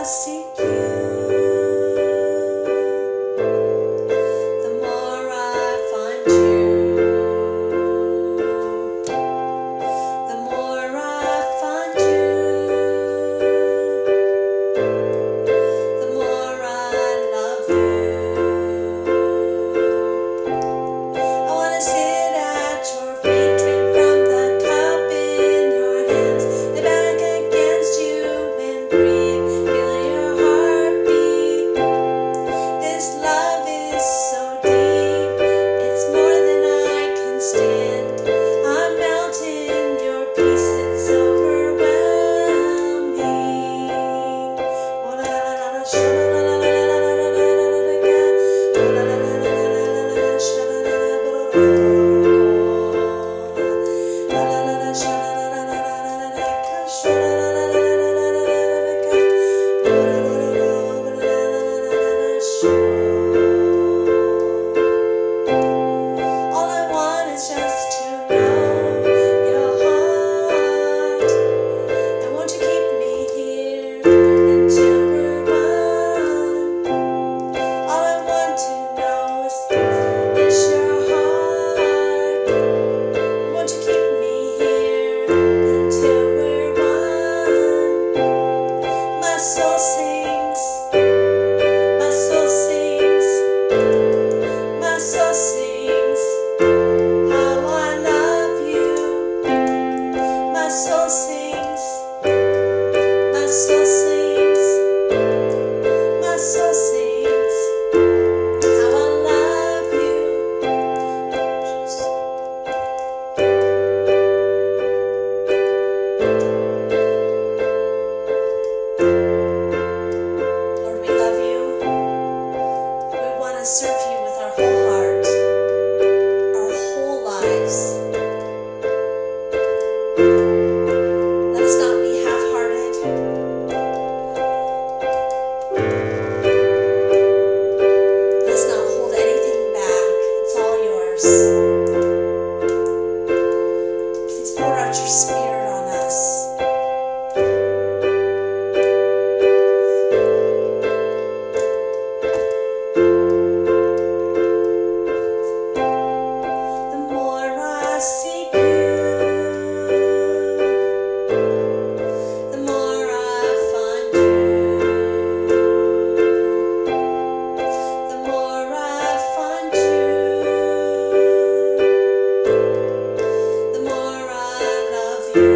seek you, the more I find you. The more I find you, the more I love you. I want to sit at your feet, drink from the cup in your hands, lay back against you and breathe, feel your heartbeat. This love is so deep, it's more than I can stand. I'm melting your peace, it's overwhelming. Oh la la la la, sha la la la la la la la la la la, oh la la la la la la la la, sha la la la la la la la la la, sha la la la la la la la la, sha la la la la la la la la la, oh la la la la la la la la, sha. All I want is just to know your heart, and won't you keep me here until we're one? All I want to know is your heart, and won't you keep me here until we're one? My soul sings, my soul sings, my soul sings how I love you. My soul sings, my soul sings, my soul sings how I love you. Lord, we love you. We want to serve you with our whole heart, our whole lives. Let us not be half-hearted. Let us not hold anything back. It's all yours. Please pour out your Spirit on us. The more I seek you, the more I find you. The more I find you, the more I love you.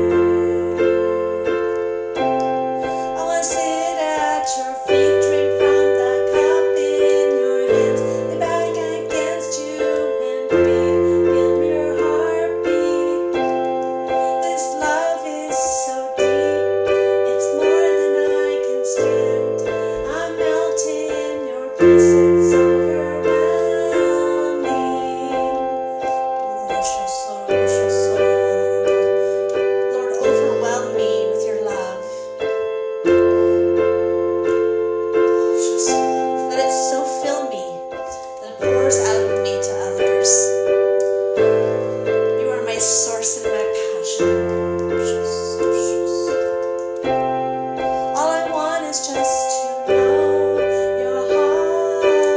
I want to sit at your feet, drink from the cup in your hands, lay back against you and breathe, feel your heartbeat. This love is so deep, it's more than I can stand. I'm melting your peace, it's overwhelming. Lord, overwhelm me with your love. Let it so fill me that it pours out of me to others. You are my source and my passion. All I want is just to know your heart.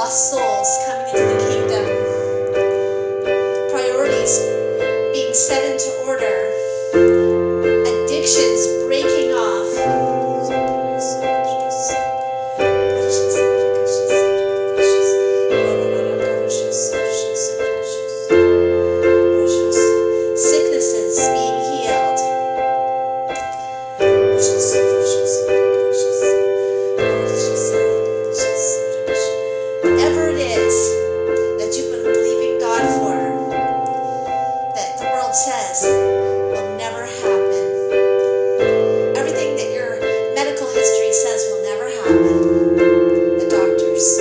lost souls coming into the kingdom, priorities being set into order, addictions breaking off. Sicknesses being healed. Whatever it is that you've been believing God for, that the world says will never happen. Everything that your medical history says will never happen. The doctors.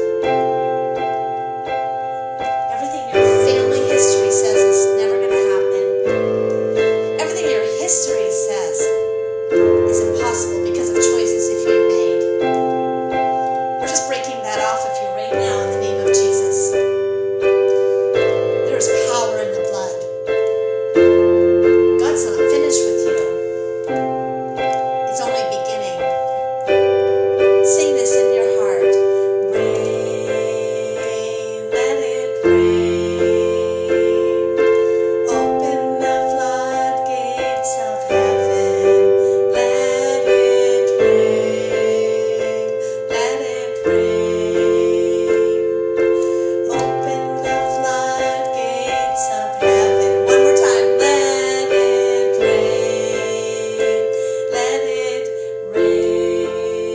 Everything your family history says is never going to happen. Everything your history says is impossible because of choices that you made. We're just breaking that off of you right now in the name of Jesus. There is power in the blood. God's not finished with you. It's only beginning. Sing this in your heart. Rain, let it rain. Open the floodgates of heaven. Let it rain. Let it rain. Open the floodgates of heaven. One more time. Let it rain. Let it rain.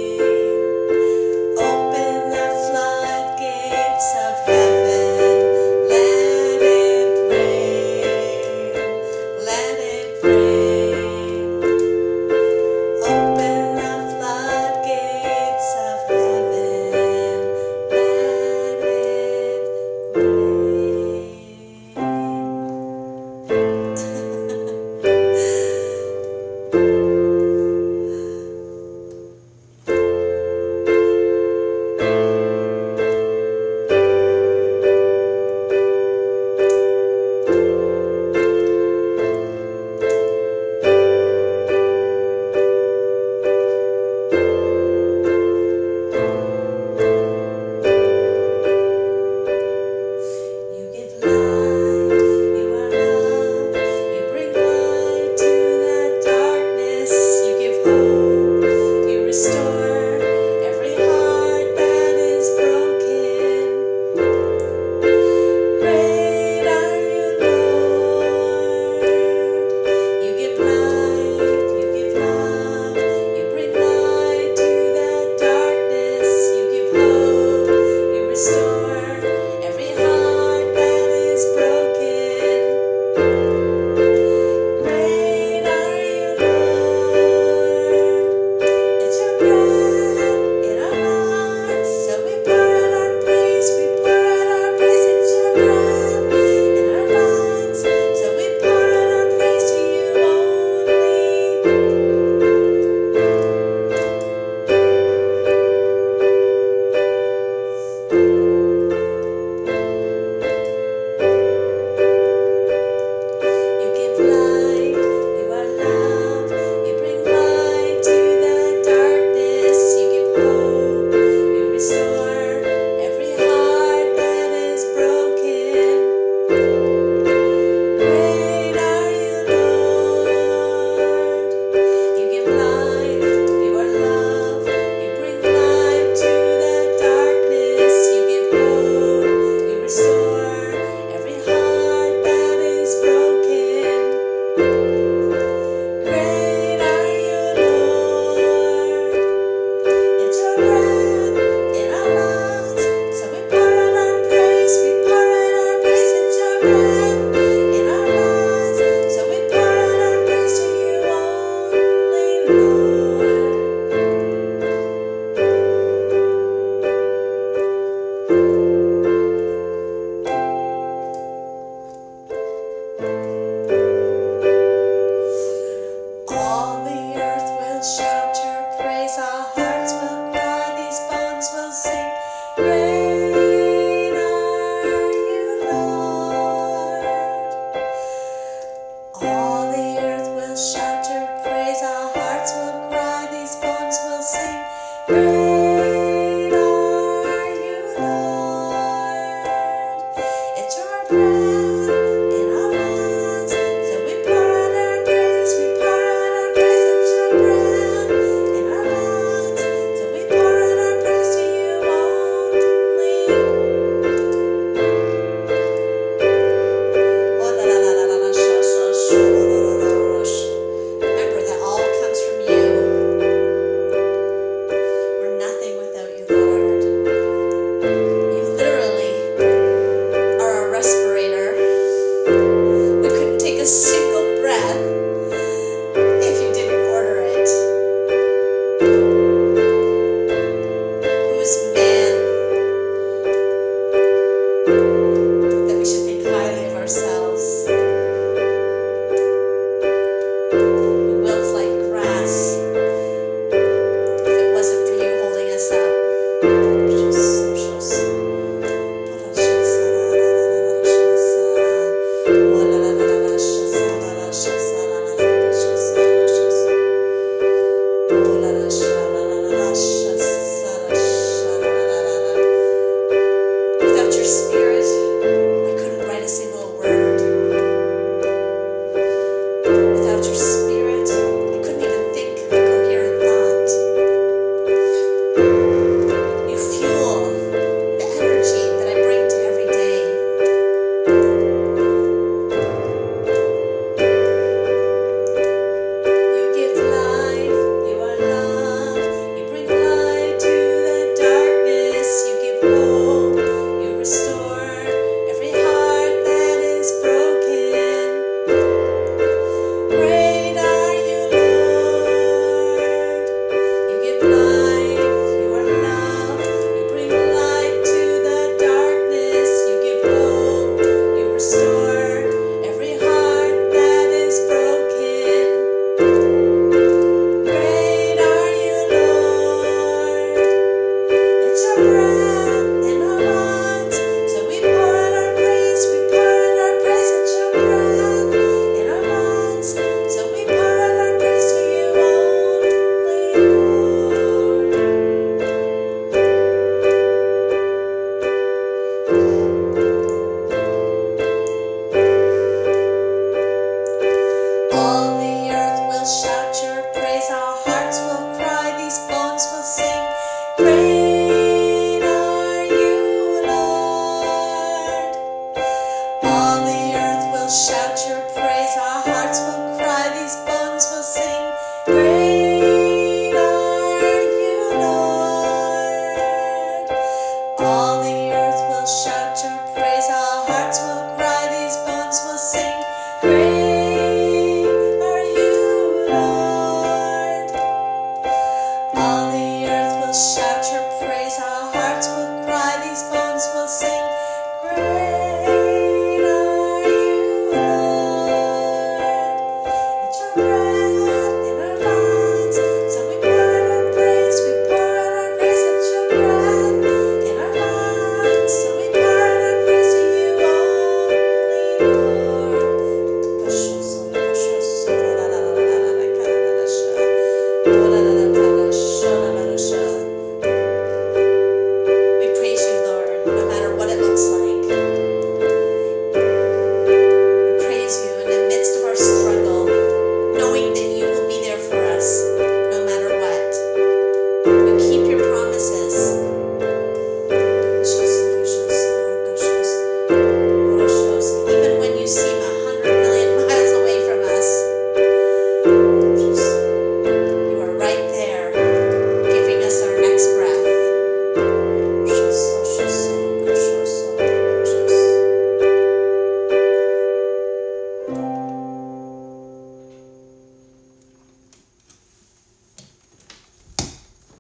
Open the floodgates of heaven. Let it rain. Let it rain. Open the floodgates of heaven. All the earth will shout your praise, our hearts